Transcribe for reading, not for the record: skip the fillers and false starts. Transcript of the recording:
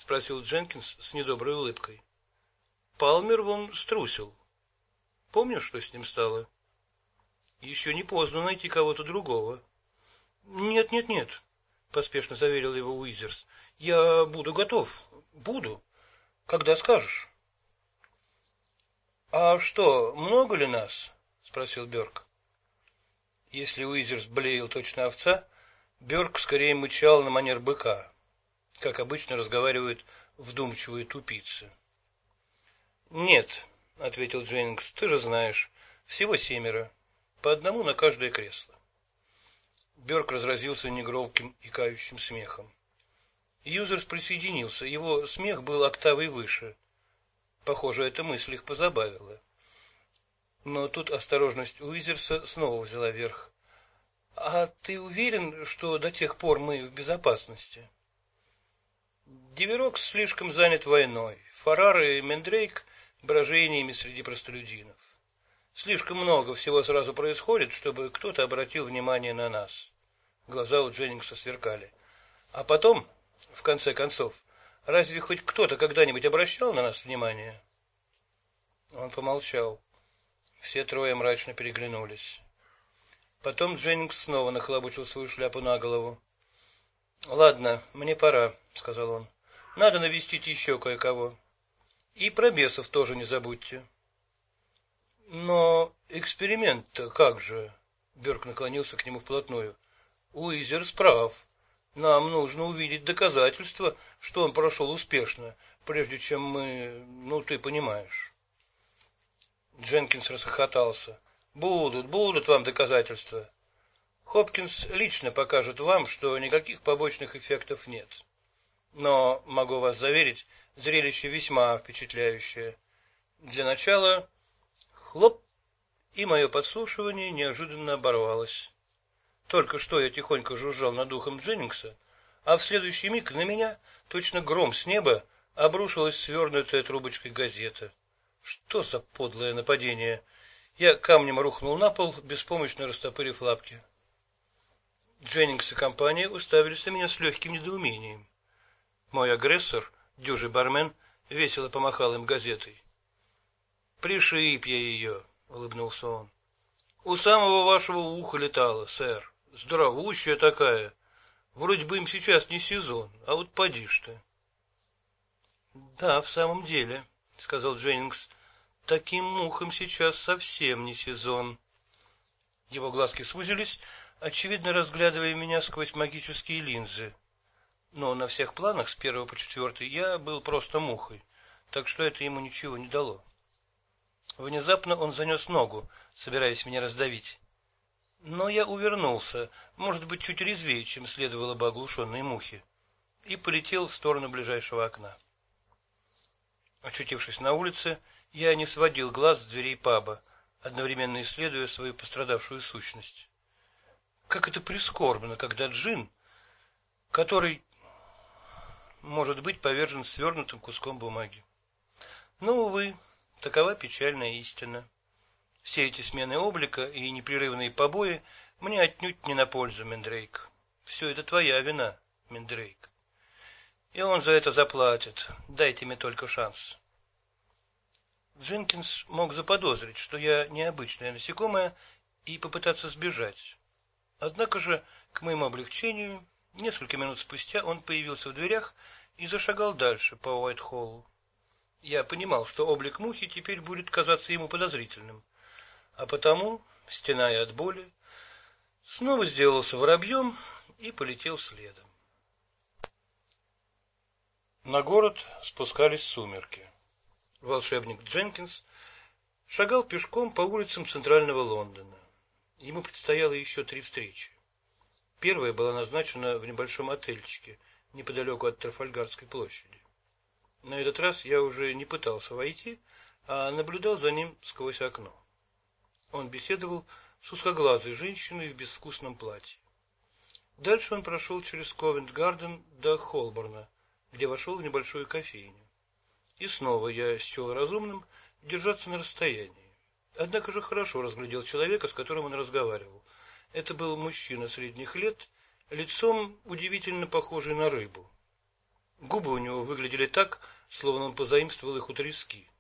спросил Дженкинс с недоброй улыбкой. Палмер вон струсил. Помнишь, что с ним стало? Еще не поздно найти кого-то другого. Нет, нет, нет, поспешно заверил его Уизерс. Я буду готов. Буду. Когда скажешь. А что, много ли нас? Спросил Бёрк. Если Уизерс блеял точно овца, Бёрк скорее мычал на манер быка, как обычно разговаривают вдумчивые тупицы. Нет, ответил Дженнингс, ты же знаешь, всего 7, по одному на каждое кресло. Бёрк разразился негромким икающим смехом. Юзерс присоединился, его смех был октавой выше. Похоже, эта мысль их позабавила. Но тут осторожность Уизерса снова взяла верх. А ты уверен, что до тех пор мы в безопасности? Диверокс слишком занят войной, Фаррар и Мендрейк брожениями среди простолюдинов. Слишком много всего сразу происходит, чтобы кто-то обратил внимание на нас. Глаза у Дженнингса сверкали. А потом, в конце концов, разве хоть кто-то когда-нибудь обращал на нас внимание? Он помолчал. Все трое мрачно переглянулись. Потом Дженнингс снова нахлобучил свою шляпу на голову. Ладно, мне пора, сказал он. Надо навестить еще кое-кого. И про бесов тоже не забудьте. Но эксперимент-то как же? Бёрк наклонился к нему вплотную. Уизерс прав. Нам нужно увидеть доказательства, что он прошел успешно, прежде чем мы, ты понимаешь. Дженкинс расхохотался. Будут вам доказательства. Хопкинс лично покажет вам, что никаких побочных эффектов нет. Но, могу вас заверить, зрелище весьма впечатляющее. Для начала, хлоп, и мое подслушивание неожиданно оборвалось. Только что я тихонько жужжал над ухом Дженнингса, а в следующий миг на меня, точно гром с неба, обрушилась свернутая трубочкой газета. Что за подлое нападение! Я камнем рухнул на пол, беспомощно растопырив лапки. Дженнингс и компания уставились на меня с легким недоумением. Мой агрессор, дюжий бармен, весело помахал им газетой. «Пришиб я ее», — улыбнулся он. «У самого вашего уха летала, сэр. Здоровущая такая. Вроде бы им сейчас не сезон, а вот поди ж ты». «Да, в самом деле», — сказал Дженнингс, — «таким мухам сейчас совсем не сезон». Его глазки сузились, очевидно разглядывая меня сквозь магические линзы. Но на всех планах с 1 по 4 я был просто мухой, так что это ему ничего не дало. Внезапно он занес ногу, собираясь меня раздавить. Но я увернулся, может быть, чуть резвее, чем следовало бы оглушенной мухе, и полетел в сторону ближайшего окна. Очутившись на улице, я не сводил глаз с дверей паба, одновременно исследуя свою пострадавшую сущность. Как это прискорбно, когда джин, который может быть повержен свернутым куском бумаги. Но, увы, такова печальная истина. Все эти смены облика и непрерывные побои мне отнюдь не на пользу, Мендрейк. Все это твоя вина, Мендрейк. И он за это заплатит. Дайте мне только шанс. Дженкинс мог заподозрить, что я необычное насекомое, и попытаться сбежать. Однако же, к моему облегчению, несколько минут спустя он появился в дверях и зашагал дальше по Уайт-Холлу. Я понимал, что облик мухи теперь будет казаться ему подозрительным, а потому, стеная от боли, снова сделался воробьем и полетел следом. На город спускались сумерки. Волшебник Дженкинс шагал пешком по улицам центрального Лондона. Ему предстояло еще 3 встречи. Первая была назначена в небольшом отельчике неподалеку от Трафальгарской площади. На этот раз я уже не пытался войти, а наблюдал за ним сквозь окно. Он беседовал с узкоглазой женщиной в безвкусном платье. Дальше он прошел через Ковент-Гарден до Холборна, где вошел в небольшую кофейню. И снова я счел разумным держаться на расстоянии. Однако же хорошо разглядел человека, с которым он разговаривал. Это был мужчина средних лет, лицом удивительно похожий на рыбу. Губы у него выглядели так, словно он позаимствовал их у трески.